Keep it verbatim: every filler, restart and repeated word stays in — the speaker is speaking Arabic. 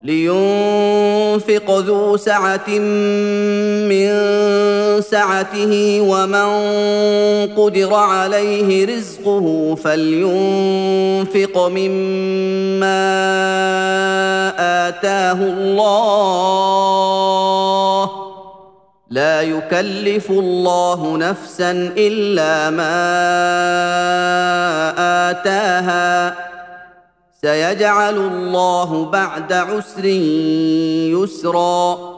لينفق ذو سعة من سعته ومن قدر عليه رزقه فلينفق مما آتاه الله لا يكلف الله نفسا إلا ما آتاها سيجعل الله بعد عسر يسرا